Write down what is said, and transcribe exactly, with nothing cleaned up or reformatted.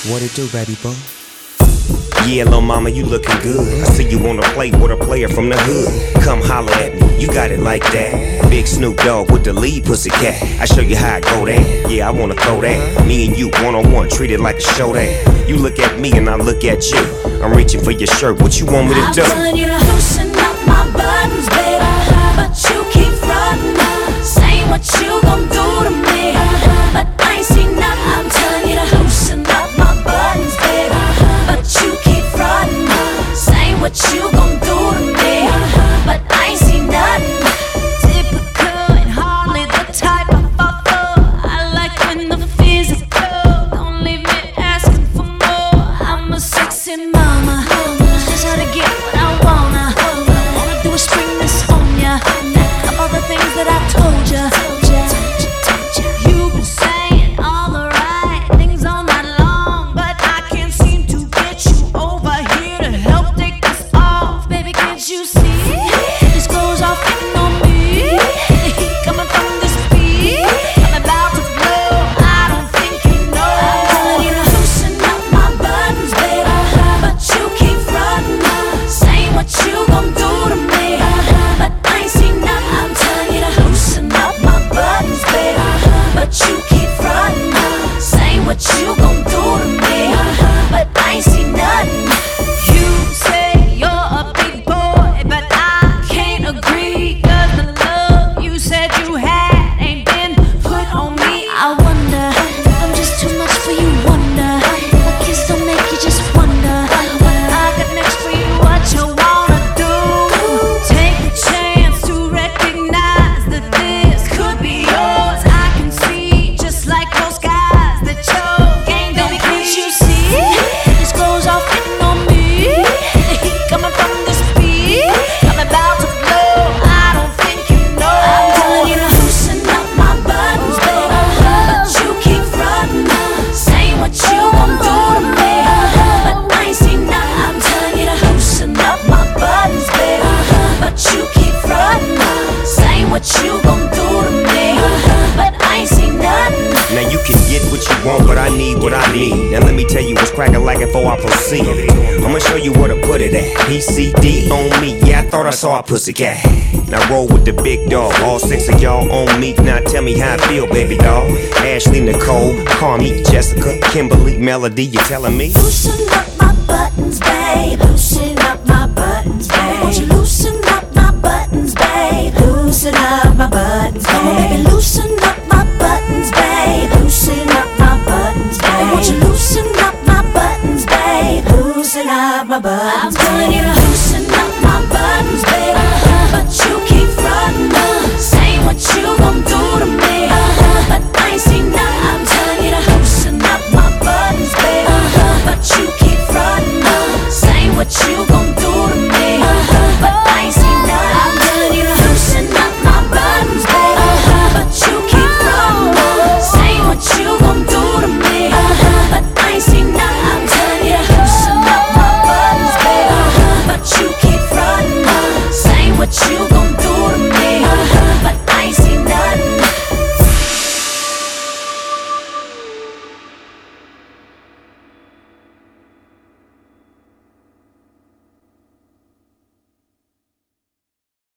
What it do, baby boy? Yeah, lil' mama, you looking good. I see you wanna play with a player from the hood. Come holler at me, you got it like that. Big Snoop Dogg with the lead pussycat. I show you how I go there. Yeah, I wanna throw that. Me and you one on one, treat it like a show that. You look at me and I look at you. I'm reaching for your shirt. What you want me to do? I'm telling you to loosen up my buttons, baby, but you keep frontin', saying what you gon' do to me, but I ain't seen nothing. I'm telling you to loosen up my buttons, baby, but you keep frontin', saying what you gon' do to me, but I ain't seen nothing. Typical and hardly the type I fall for. I like when the physical, don't leave me asking for more. I'm a sexy mama, just how to get what I wanna. Wanna do is spring this on ya, of all the things that I told ya. You've been saying all the right things all night long, but I can't seem to get you over here to help take this off. Baby, can't you see? This clothes are fitting on me. The heat coming from this beat, I'm about to blow. I don't think you know. I'm telling you to loosen up my buttons, baby, but you keep frontin', saying what you gon' do to me, but I ain't seen nothing. I'm telling you to loosen up my buttons, baby, but you keep frontin', saying what you gon' do to me, but I ain't seen nothing. You say you're a big boy, but I can't agree, 'cause the love you said you had ain't been put on me. I wonder if I'm just too much for you, wonder if a kiss don't make you just wonder what I got next for you, what you wanna do. Take a chance to recognize that this could be yours. I can see just like those guys that your game don't. Baby, can't you see? These clothes are fitting on me. The heat coming from this beat, I'm about to blow. I don't think you know. I'm telling you to loosen up my buttons, baby, but you keep frontin', saying what you gon' do to me, but I ain't seen nothing. I'm telling you to loosen up my buttons, baby, but you keep frontin', saying what you gon' do to me, but I ain't seen nothing. Now you can get what you want, but I need what I need. Now let me tell you what's crackin' like before I proceed. I'ma show you where to put it at. P C D on me, yeah, I thought I saw a pussycat. Now roll with the big dog, all six of y'all on me. Now tell me how I feel, baby doll. Ashley, Nicole, Carmi, Jessica, Kimberly, Melody, you telling me? Loosen up my buttons, babe. Loosen up my buttons, babe. Won't you loosen up my buttons, babe? Loosen up my buttons, babe. Come on, baby, loosen up my buttons, babe. Loosen up my buttons, babe. Won't you loosen up my buttons, babe? Loosen up my buttons, I'm telling you to